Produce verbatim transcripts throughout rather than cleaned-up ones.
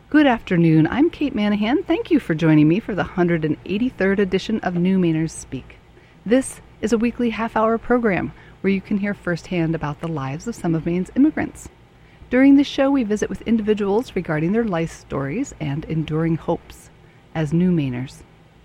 Good afternoon. I'm Kate Manahan. Thank you for joining me for the one hundred eighty-third edition of New Mainers Speak. This is a weekly half-hour program where you can hear firsthand about the lives of some of Maine's immigrants. During this show, we visit with individuals regarding their life stories and enduring hopes as New Mainers.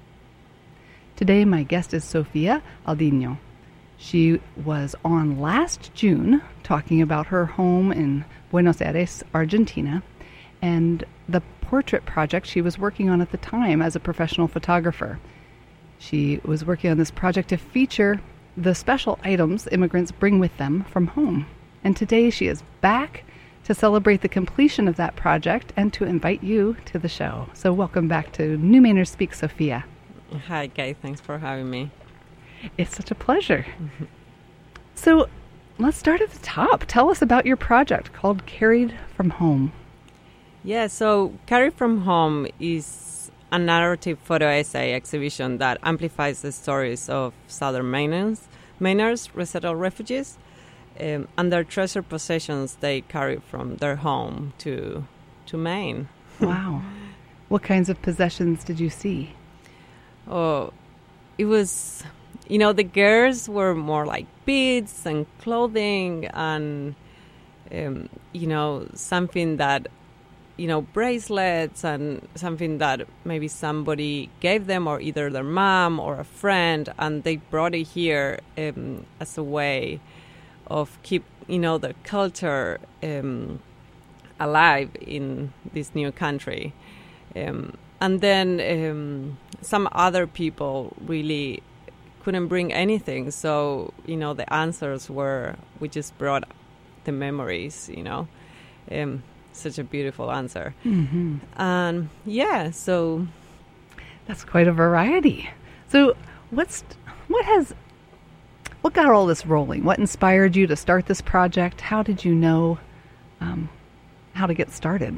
Today, my guest is Sofia Aldino. She was on last June talking about her home in Buenos Aires, Argentina, and the portrait project she was working on at the time as a professional photographer. She was working on this project to feature the special items immigrants bring with them from home. And today she is back to celebrate the completion of that project and to invite you to the show. So welcome back to New Mainers Speak, Sofia. Hi, Kay. Thanks for having me. It's such a pleasure. Mm-hmm. So let's start at the top. Tell us about your project called Carried from Home. Yeah, so Carried from Home is a narrative photo essay exhibition that amplifies the stories of Southern Mainers, Mainers resettled refugees, um, and their treasured possessions they carry from their home to to Maine. Wow. What kinds of possessions did you see? Oh, it was, you know, the girls were more like beads and clothing and, um, you know, something that, you know, bracelets and something that maybe somebody gave them or either their mom or a friend, and they brought it here um, as a way of keep, you know, the culture um, alive in this new country. Um, and then um, some other people really couldn't bring anything. So, you know, the answers were, we just brought the memories, you know. Um, such a beautiful answer. Mm-hmm. And yeah, so that's quite a variety. So what's what has what got all this rolling? What inspired you to start this project? How did you know um, how to get started?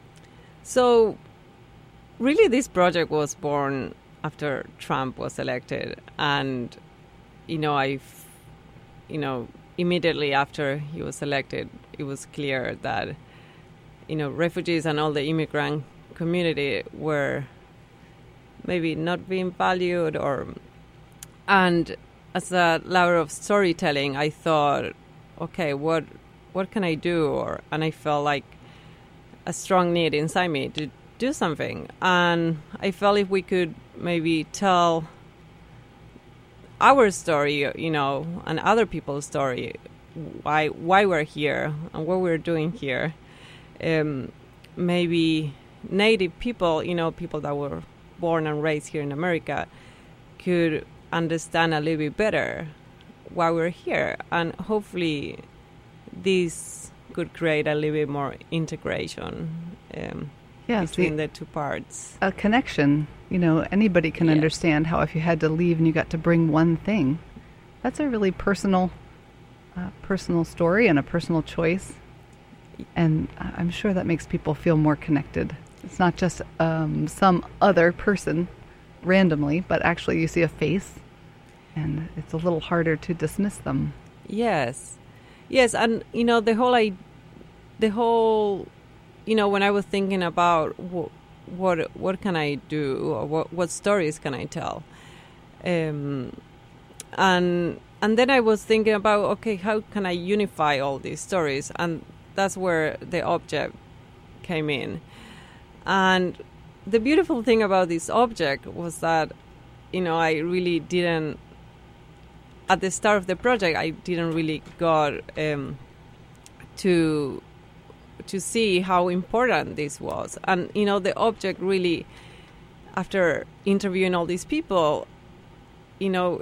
So really this project was born after Trump was elected, and you know I you know immediately after he was elected it was clear that you know, refugees and all the immigrant community were maybe not being valued, or, and as a lover of storytelling, I thought, okay, what, what can I do? Or, and I felt like a strong need inside me to do something. And I felt if we could maybe tell our story, you know, and other people's story, why, why we're here and what we're doing here. Um, maybe native people, you know, people that were born and raised here in America could understand a little bit better why we're here. And hopefully this could create a little bit more integration um, yes, between the, the two parts. A connection. You know, anybody can yes. understand how if you had to leave and you got to bring one thing, that's a really personal, uh, personal story and a personal choice. And I'm sure that makes people feel more connected. It's not just um, some other person randomly, but actually you see a face, and it's a little harder to dismiss them. Yes. Yes, and, you know, the whole, I, the whole, you know, when I was thinking about wh- what what can I do, or what, what stories can I tell, um, and and then I was thinking about, okay, how can I unify all these stories? And that's where the object came in. And the beautiful thing about this object was that, you know, I really didn't, at the start of the project, I didn't really got um, to to see how important this was. And, you know, the object really, after interviewing all these people, you know,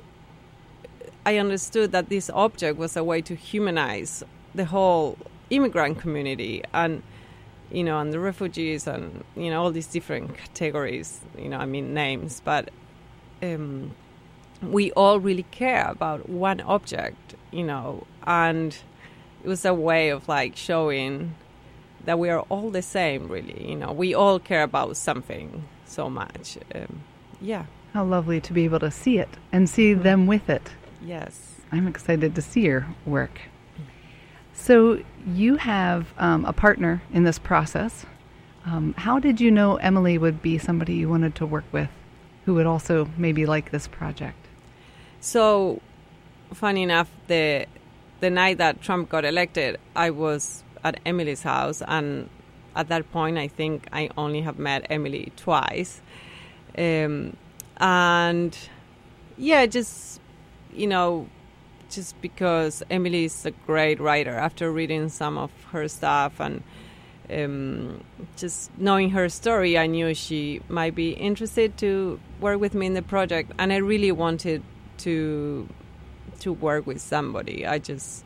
I understood that this object was a way to humanize the whole immigrant community and, you know, and the refugees and, you know, all these different categories, you know, I mean names, but um, we all really care about one object, you know, and it was a way of like showing that we are all the same, really, you know, we all care about something so much. Um, yeah. How lovely to be able to see it and see mm-hmm. them with it. Yes. I'm excited to see your work. So you have um, a partner in this process. Um, how did you know Emily would be somebody you wanted to work with who would also maybe like this project? So, funny enough, the the night that Trump got elected, I was at Emily's house, and at that point, I think I only have met Emily twice. Um, and yeah, just, you know, just because Emily is a great writer. After reading some of her stuff and um, just knowing her story, I knew she might be interested to work with me in the project. And I really wanted to to work with somebody. I just,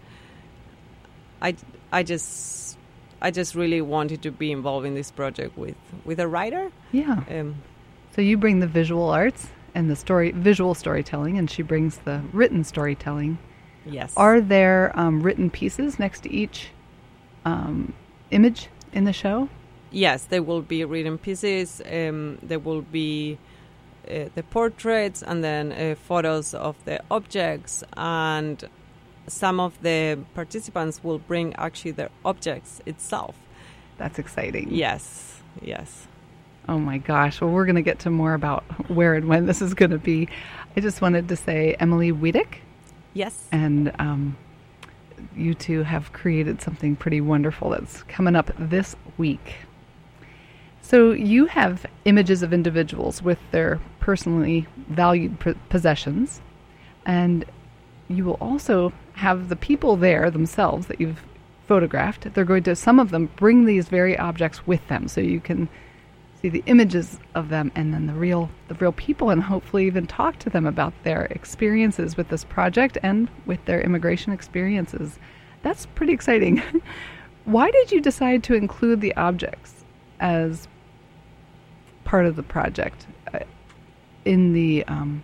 I, I just, I just really wanted to be involved in this project with, with a writer. Yeah. Um, so you bring the visual arts and the story, visual storytelling, and she brings the written storytelling. Yes. Are there um, written pieces next to each um, image in the show? Yes, there will be written pieces. Um, there will be uh, the portraits and then uh, photos of the objects, and some of the participants will bring actually their objects itself. That's exciting. Yes, yes. Oh my gosh. Well, we're going to get to more about where and when this is going to be. I just wanted to say, Emily Wiedek. Yes. And um, you two have created something pretty wonderful that's coming up this week. So you have images of individuals with their personally valued p- possessions, and you will also have the people there themselves that you've photographed. They're going to, some of them, bring these very objects with them, so you can see the images of them and then the real the real people, and hopefully even talk to them about their experiences with this project and with their immigration experiences. That's pretty exciting. Why did you decide to include the objects as part of the project uh, in the um,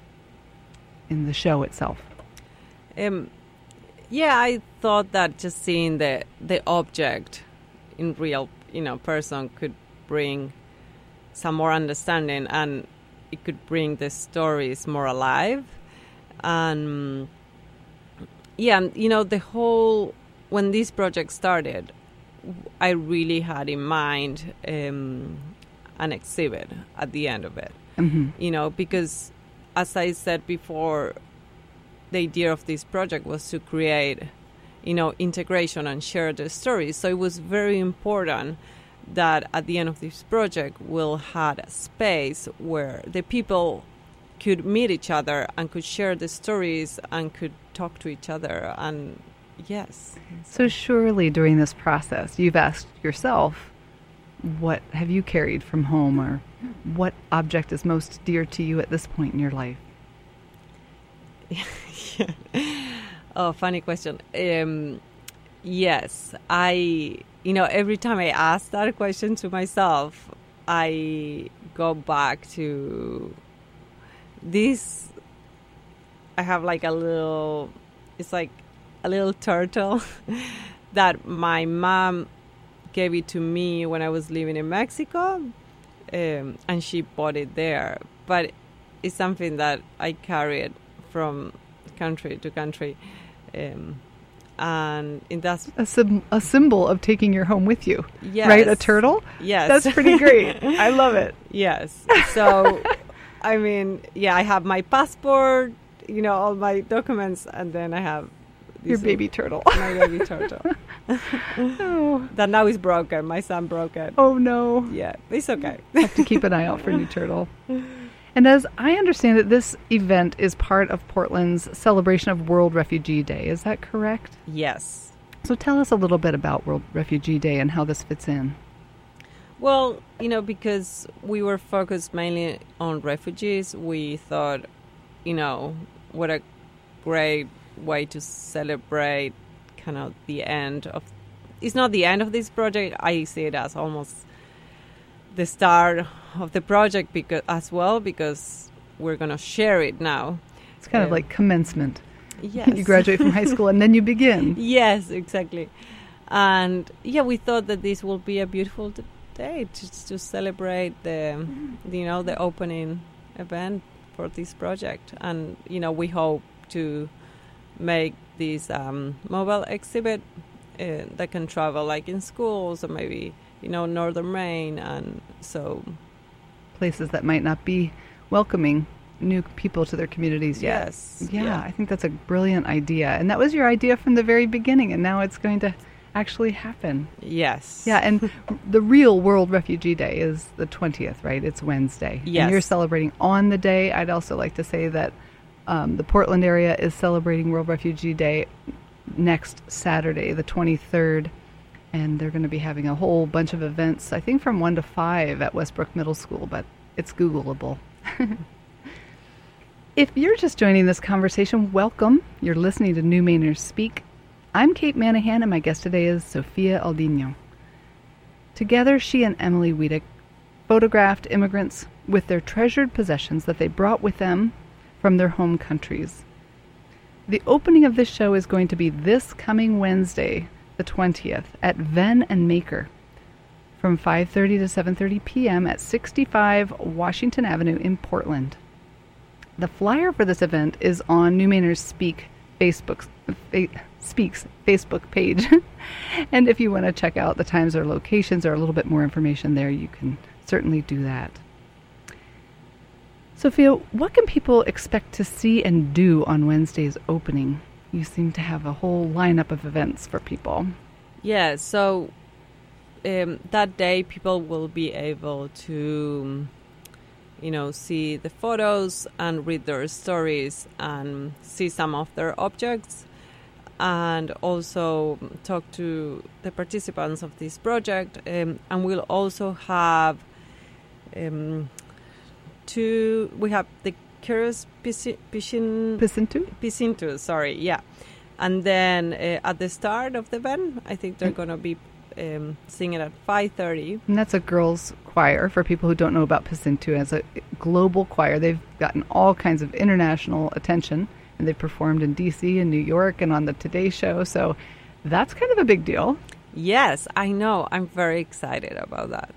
in the show itself? Um, yeah, I thought that just seeing the the object in real, you know, person could bring some more understanding, and it could bring the stories more alive. And yeah, and, you know, the whole, when this project started, I really had in mind um, an exhibit at the end of it. Mm-hmm. You know, because as I said before, the idea of this project was to create, you know, integration and share the stories. So it was very important that at the end of this project we'll have a space where the people could meet each other and could share the stories and could talk to each other. And yes. So surely during this process you've asked yourself, what have you carried from home, or what object is most dear to you at this point in your life? Yeah. Oh, funny question. Um, yes, I, you know, every time I ask that question to myself, I go back to this. I have like a little, it's like a little turtle that my mom gave it to me when I was living in Mexico, um, and she bought it there. But it's something that I carried from country to country, um, and in that's a, sim- a symbol of taking your home with you. Yes. Right, a turtle. Yes, that's pretty great. I love it. Yes. So, I mean, yeah, I have my passport, you know, all my documents, and then I have your baby turtle. My baby turtle. Oh. That now is broken. My son broke it. Oh no. Yeah, it's okay. I have to keep an eye out for a new turtle. And as I understand it, this event is part of Portland's celebration of World Refugee Day. Is that correct? Yes. So tell us a little bit about World Refugee Day and how this fits in. Well, you know, because we were focused mainly on refugees, we thought, you know, what a great way to celebrate kind of the end of... It's not the end of this project. I see it as almost the start of the project because as well, because we're going to share it now. It's kind um, of like commencement. Yes. You graduate from high school and then you begin. Yes, exactly. And yeah, we thought that this will be a beautiful d- day to, to celebrate the, you know, the opening event for this project. And, you know, we hope to make this um, mobile exhibit uh, that can travel, like in schools or maybe, you know, Northern Maine. And so places that might not be welcoming new people to their communities yet. Yes. Yeah, yeah. I think that's a brilliant idea. And that was your idea from the very beginning, and now it's going to actually happen. Yes. Yeah, and the real World Refugee Day is the twentieth, right? It's Wednesday. Yes. And you're celebrating on the day. I'd also like to say that um, the Portland area is celebrating World Refugee Day next Saturday, the twenty-third. And they're going to be having a whole bunch of events, I think from one to five at Westbrook Middle School, but it's Googleable. If you're just joining this conversation, welcome. You're listening to New Mainers Speak. I'm Kate Manahan, and my guest today is Sofia Aldino. Together, she and Emily Wiedek photographed immigrants with their treasured possessions that they brought with them from their home countries. The opening of this show is going to be this coming Wednesday, the twentieth, at Venn and Maker, from five thirty to seven thirty p.m. at sixty-five Washington Avenue in Portland. The flyer for this event is on New Mainers Speak Facebook fa- Speaks Facebook page. And if you want to check out the times or locations or a little bit more information there, you can certainly do that. Sofia, what can people expect to see and do on Wednesday's opening? You seem to have a whole lineup of events for people. Yeah, so um, that day people will be able to, you know, see the photos and read their stories and see some of their objects, and also talk to the participants of this project. Um, and we'll also have um, two, we have the Curious Piscin, Pisintu? Pisintu, sorry, yeah. And then uh, at the start of the event, I think they're going to be um, singing at five thirty. And that's a girls' choir, for people who don't know about Pisintu. As a global choir, they've gotten all kinds of international attention, and they've performed in D C and New York and on the Today Show, so that's kind of a big deal. Yes, I know. I'm very excited about that.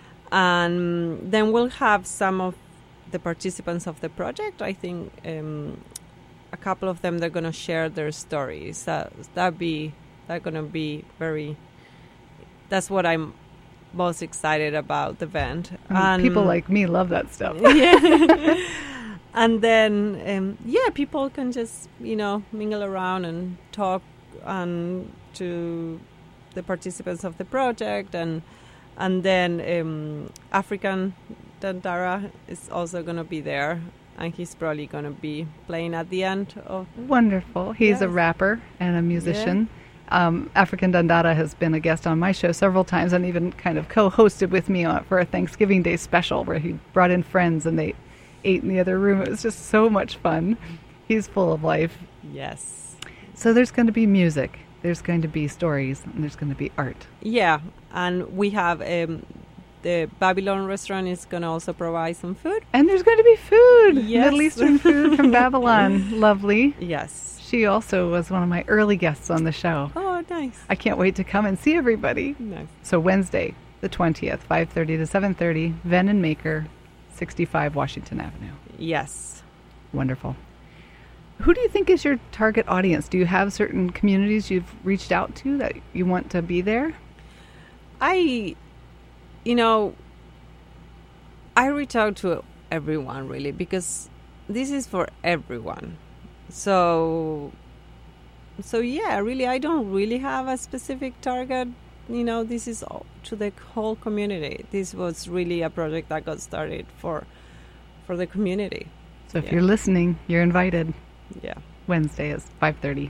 And then we'll have some of the participants of the project. I think um, a couple of them, they're going to share their stories. That that be that going to be very. That's what I'm most excited about the event. I mean, and people like me love that stuff. Yeah. And then um, yeah, people can just, you know, mingle around and talk and to the participants of the project, and and then um, African Dandara is also going to be there, and he's probably going to be playing at the end of. Wonderful. He's yes. a rapper and a musician. Yeah. Um, African Dandara has been a guest on my show several times, and even kind of co-hosted with me on, for a Thanksgiving Day special where he brought in friends and they ate in the other room. It was just so much fun. He's full of life. Yes. So there's going to be music, there's going to be stories, and there's going to be art. Yeah, and we have um, the Babylon restaurant is going to also provide some food. And there's going to be food. Yes. Middle Eastern food from Babylon. Lovely. Yes. She also was one of my early guests on the show. Oh, nice. I can't wait to come and see everybody. Nice. So Wednesday, the twentieth, five thirty to seven thirty, Venn and Maker, sixty-five Washington Avenue. Yes. Wonderful. Who do you think is your target audience? Do you have certain communities you've reached out to that you want to be there? I, you know, I reach out to everyone, really, because this is for everyone. So, so yeah, really, I don't really have a specific target. You know, this is all to the whole community. This was really a project that got started for, for the community. So if yeah. you're listening, you're invited. Yeah. Wednesday is five thirty.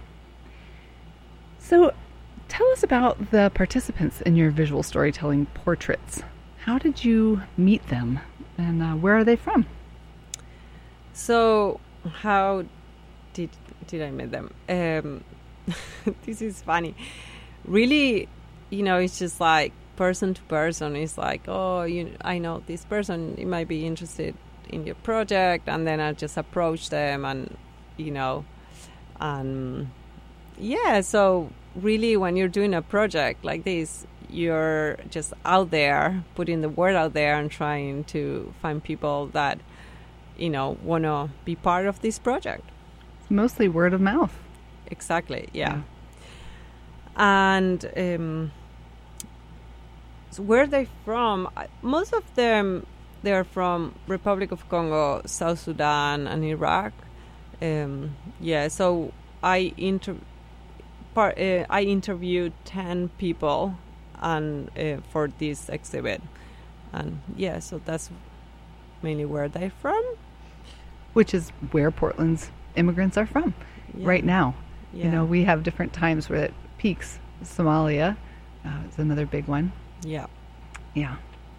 So tell us about the participants in your visual storytelling portraits. How did you meet them, and uh, where are they from? So how did did I meet them? Um, this is funny. Really, you know, it's just like person to person. It's like, oh, you, I know this person. You might be interested in your project, and then I just approach them, and you know, and yeah. So really, when you're doing a project like this, you're just out there, putting the word out there, and trying to find people that, you know, want to be part of this project. It's mostly word of mouth. Exactly. Yeah. and um, so where are they from? I- Most of them, they're from Republic of Congo, South Sudan, and Iraq. Um, yeah, so I inter- par- uh, I interviewed ten people, and uh, for this exhibit, and yeah, so that's mainly where they're from. Which is where Portland's immigrants are from Yeah. right now. Yeah. You know, we have different times where it peaks. Somalia uh, is another big one. Yeah. Yeah.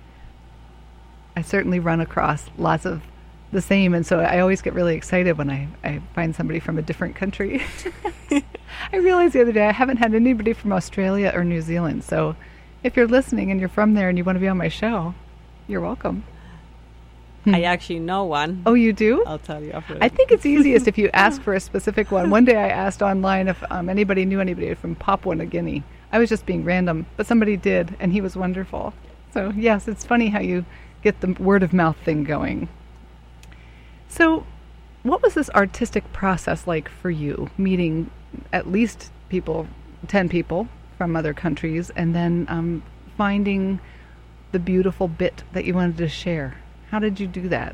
I certainly run across lots of the same, and so I always get really excited when I, I find somebody from a different country. I realized the other day I haven't had anybody from Australia or New Zealand, so if you're listening and you're from there and you want to be on my show, you're welcome. I actually know one. Oh, you do? I'll tell you after. I think it's easiest if you ask for a specific one. One day I asked online if um, anybody knew anybody from Papua New Guinea. I was just being random, but somebody did, and he was wonderful. So, yes, it's funny how you get the word of mouth thing going. So, what was this artistic process like for you, meeting at least people, ten people from other countries, and then um, finding the beautiful bit that you wanted to share? How did you do that?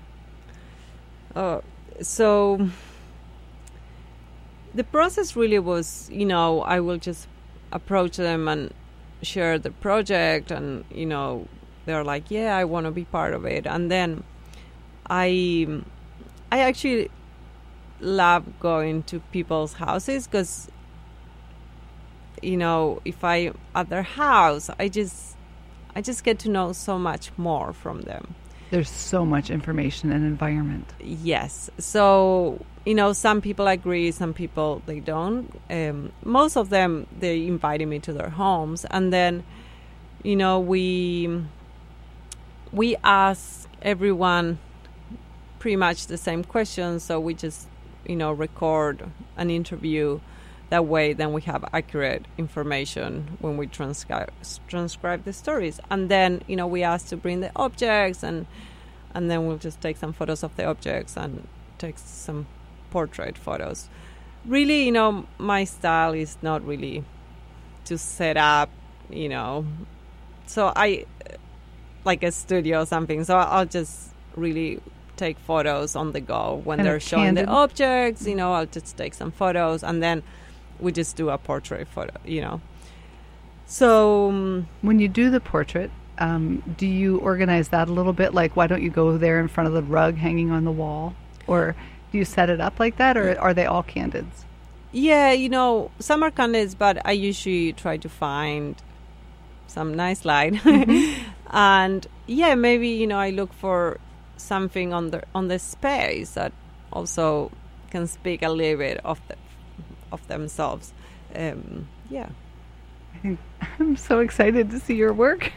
Uh, so the process really was, you know, I will just approach them and share the project, and, you know, they're like, yeah, I want to be part of it. And then I, I actually love going to people's houses because, you know, if I at their house, I just, I just get to know so much more from them. There's so much information and environment. Yes. So, you know, some people agree, some people, they don't. Um, most of them, they invited me to their homes. And then, you know, we we ask everyone pretty much the same questions. So we just, you know, record an interview. That way, then we have accurate information when we transcribe transcribe the stories. And then, you know, we ask to bring the objects, and and then we'll just take some photos of the objects and take some portrait photos. Really, you know, my style is not really to set up, you know, so I like a studio or something. So I'll just really take photos on the go when Kind they're of showing candid. the objects. You know, I'll just take some photos, and then we just do a portrait photo, you know. So um, When you do the portrait, um, do you organize that a little bit? Like, why don't you go there in front of the rug hanging on the wall? Or do you set it up like that, or are they all candids? yeah, you know, some are candids, but I usually try to find some nice light. And yeah, maybe, you know, I look for something on the on the space that also can speak a little bit of the of themselves. Um, yeah. I think I'm so excited to see your work.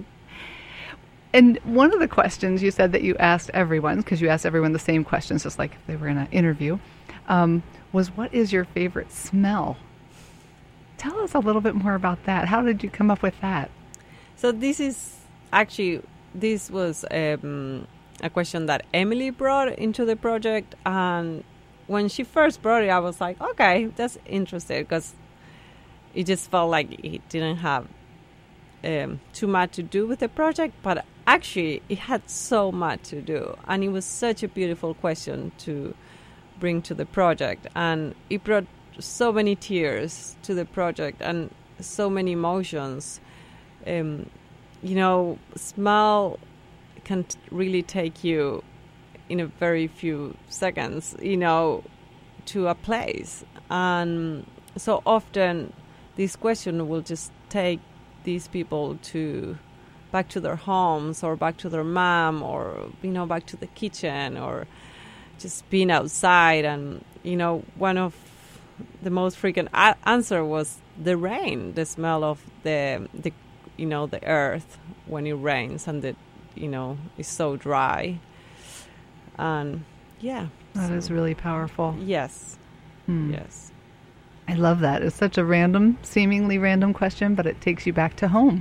And one of the questions you said that you asked everyone, because you asked everyone the same questions, just like if they were in an interview, um, was what is your favorite smell? Tell us a little bit more about that. How did you come up with that? So this is actually, this was um, a question that Emily brought into the project. And when she first brought it, I was like, okay, that's interesting, because it just felt like it didn't have um, too much to do with the project. But actually, it had so much to do. And it was such a beautiful question to bring to the project. And it brought so many tears to the project and so many emotions. Um, you know, smell can t- really take you in a very few seconds, you know, to a place. And so often this question will just take these people to back to their homes, or back to their mom, or, you know, back to the kitchen, or just being outside. And, you know, one of the most frequent a- answer was the rain, the smell of the, the, you know, the earth when it rains and the, you know, it's so dry. And yeah. That so- is really powerful. Yes. Hmm. Yes. I love that. It's such a random, seemingly random question, but it takes you back to home.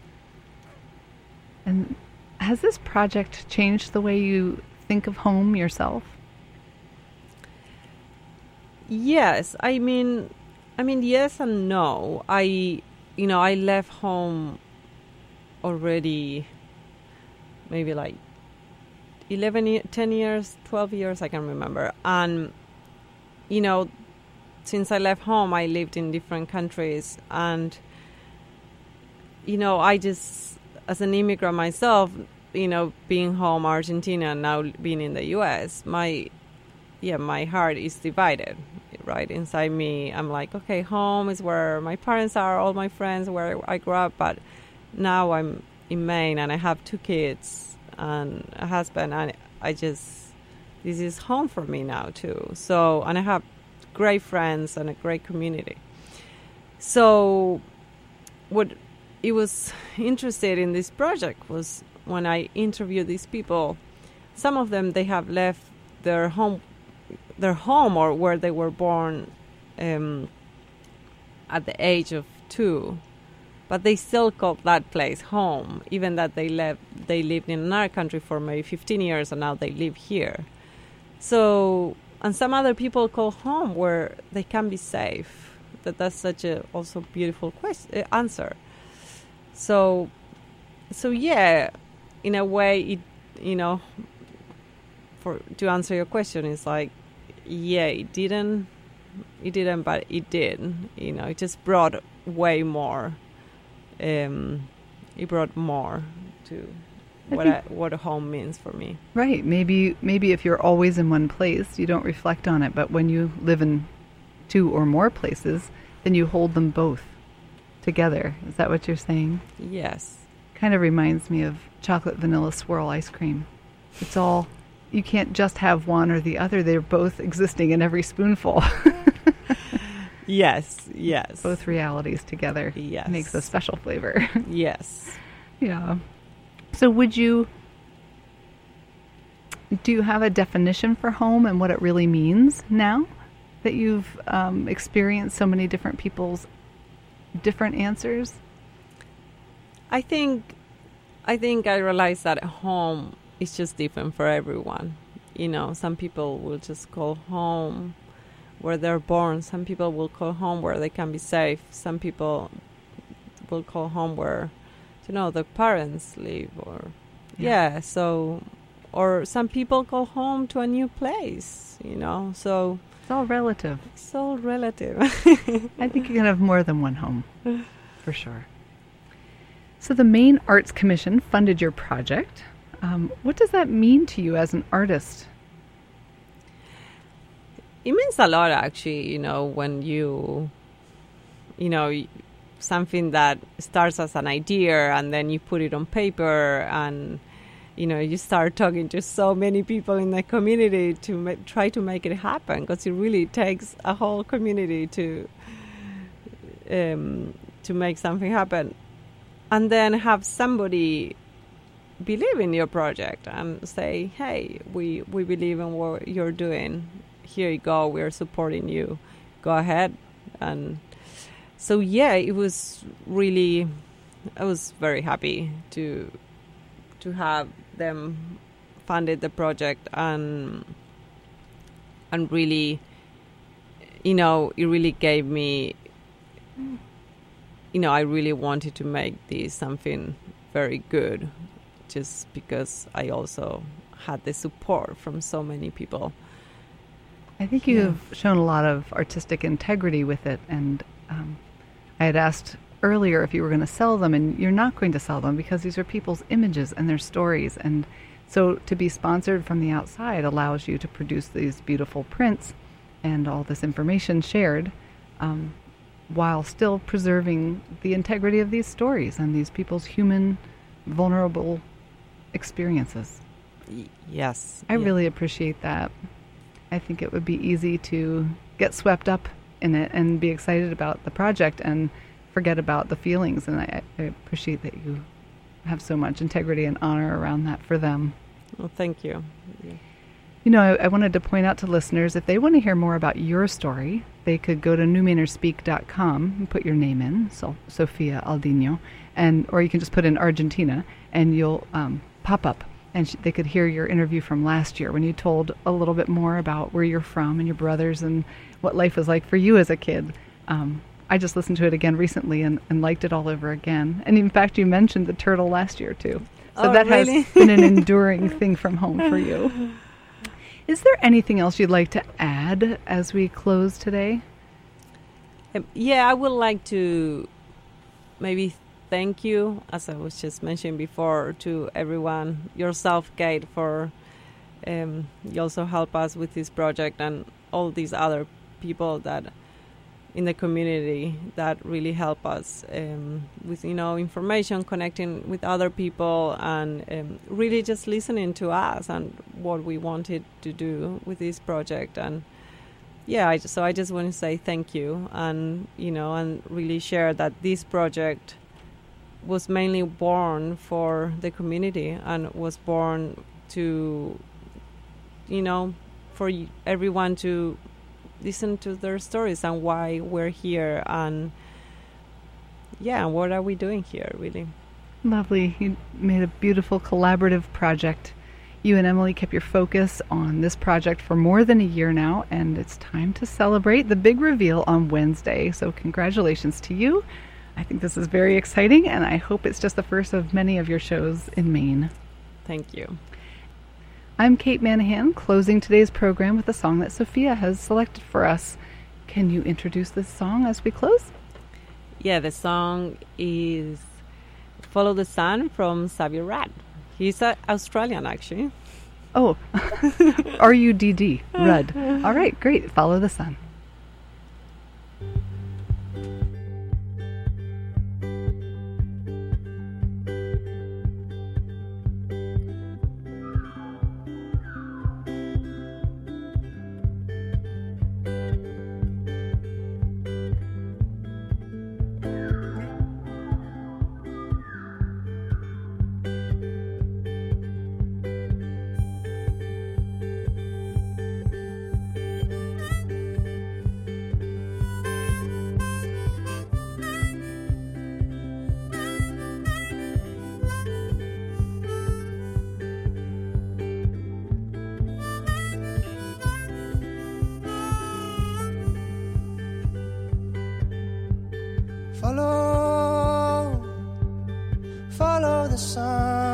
And has this project changed the way you think of home yourself? Yes. I mean, I mean, yes and no. I, you know, I left home already maybe like eleven, ye- ten years, twelve years, I can remember. And, you know, since I left home, I lived in different countries. And, you know, I just, as an immigrant myself, you know, being home Argentina and now being in the U S, my, yeah, my heart is divided, right? Inside me, I'm like, okay, home is where my parents are, all my friends, where I grew up. But now I'm in Maine and I have two kids and a husband, and I just, this is home for me now too. So, and I have great friends and a great community. So what it was interested in this project was when I interviewed these people, some of them, they have left their home, their home or where they were born um, at the age of two, but they still call that place home, even that they left, they lived in another country for maybe fifteen years and now they live here. So, and some other people call home where they can be safe. That that's such a also beautiful question, uh, answer. So, so yeah, in a way, it, you know, for to answer your question, it's like, yeah, it didn't, it didn't, but it did. You know, it just brought way more. Um, it brought more to what I, what a home means for me. Right. Maybe maybe if you're always in one place, you don't reflect on it. But when you live in two or more places, then you hold them both together. Is that what you're saying? Yes. Kind of reminds me of chocolate vanilla swirl ice cream. It's all, you can't just have one or the other. They're both existing in every spoonful. Yes, yes. Both realities together. Yes. Makes a special flavor. Yes. Yeah. So would you, do you have a definition for home and what it really means now that you've um, experienced so many different people's different answers? I think, I think I realized that home is just different for everyone. You know, some people will just call home where they're born. Some people will call home where they can be safe. Some people will call home where, you know, their parents live, or yeah. yeah. So, or some people call home to a new place. You know, so it's all relative. It's all relative. I think you can have more than one home, for sure. So the Maine Arts Commission funded your project. Um, what does that mean to you as an artist? It means a lot, actually, you know, when you, you know, something that starts as an idea and then you put it on paper and, you know, you start talking to so many people in the community to ma- try to make it happen, because it really takes a whole community to um, to make something happen. And then have somebody believe in your project and say, hey, we, we believe in what you're doing. Here you go, we're supporting you. Go ahead. And so, yeah, it was really, I was very happy to to have them funded the project, and and really, you know, it really gave me, you know, I really wanted to make this something very good, just because I also had the support from so many people. I think you've yeah. shown a lot of artistic integrity with it, and um, I had asked earlier if you were going to sell them, and you're not going to sell them because these are people's images and their stories. And so to be sponsored from the outside allows you to produce these beautiful prints and all this information shared um, while still preserving the integrity of these stories and these people's human, vulnerable experiences. Y- yes. I yeah. really appreciate that. I think it would be easy to get swept up in it and be excited about the project and forget about the feelings. And I, I appreciate that you have so much integrity and honor around that for them. Well, thank you. Yeah. You know, I, I wanted to point out to listeners, if they want to hear more about your story, they could go to new maners speak dot com and put your name in, so Sofia Aldino, and or you can just put in Argentina, and you'll um, pop up. And sh- they could hear your interview from last year when you told a little bit more about where you're from and your brothers and what life was like for you as a kid. Um, I just listened to it again recently and, and liked it all over again. And in fact, you mentioned the turtle last year too. So oh, that really? has been an enduring thing from home for you. Is there anything else you'd like to add as we close today? Um, yeah, I would like to maybe thank you, as I was just mentioning before, to everyone, yourself, Kate, for um, you also help us with this project, and all these other people that in the community that really help us um, with, you know, information, connecting with other people, and um, really just listening to us and what we wanted to do with this project. And yeah, I just, so I just want to say thank you, and, you know, and really share that this project was mainly born for the community and was born to, you know, for everyone to listen to their stories and why we're here, and yeah, what are we doing here, really. Lovely. You made a beautiful collaborative project. You and Emily kept your focus on this project for more than a year now, and it's time to celebrate the big reveal on Wednesday. So congratulations to you. I think this is very exciting, and I hope it's just the first of many of your shows in Maine. Thank you. I'm Kate Manahan, closing today's program with a song that Sophia has selected for us. Can you introduce this song as we close? Yeah, the song is Follow the Sun from Xavier Rudd. He's uh, Australian, actually. Oh, R U D D, Rudd. All right, great. Follow the Sun. Follow, follow the sun,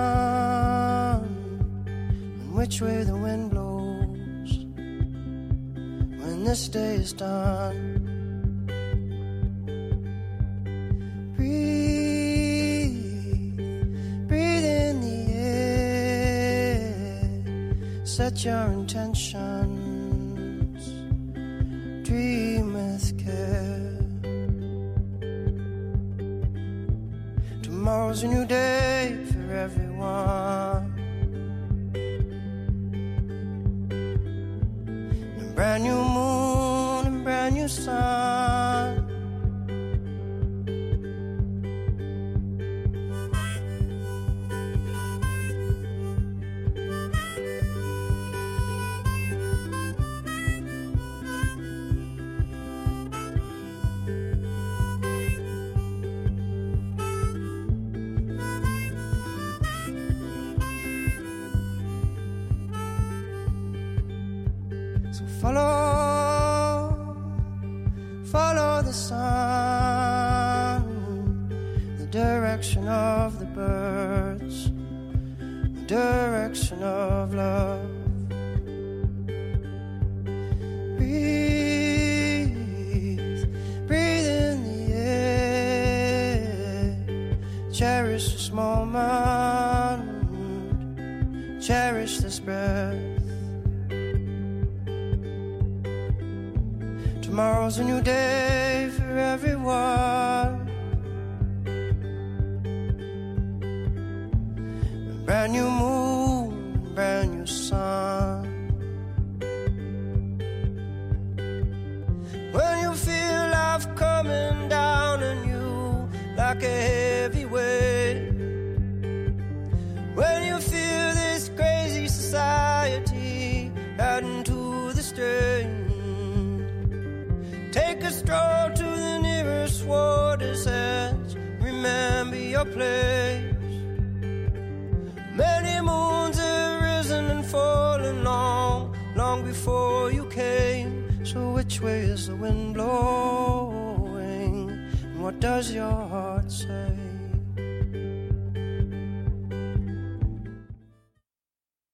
and which way the wind blows when this day is done. Breathe, breathe in the air, set your intentions, dream with care. Tomorrow's a new day for everyone, a brand new moon and brand new sun. Follow, follow the sun, the direction of the birds, the direction of love. Breathe, breathe in the air, cherish this moment, cherish this breath. Tomorrow's a new day for everyone, a brand new moon, a brand new sun. When you feel life coming down on you like a heavy weight, when you feel this crazy society adding to the strain, take a stroll to the nearest water's edge. Remember your place. Many moons have risen and fallen long, long before you came. So which way is the wind blowing? does your heart say?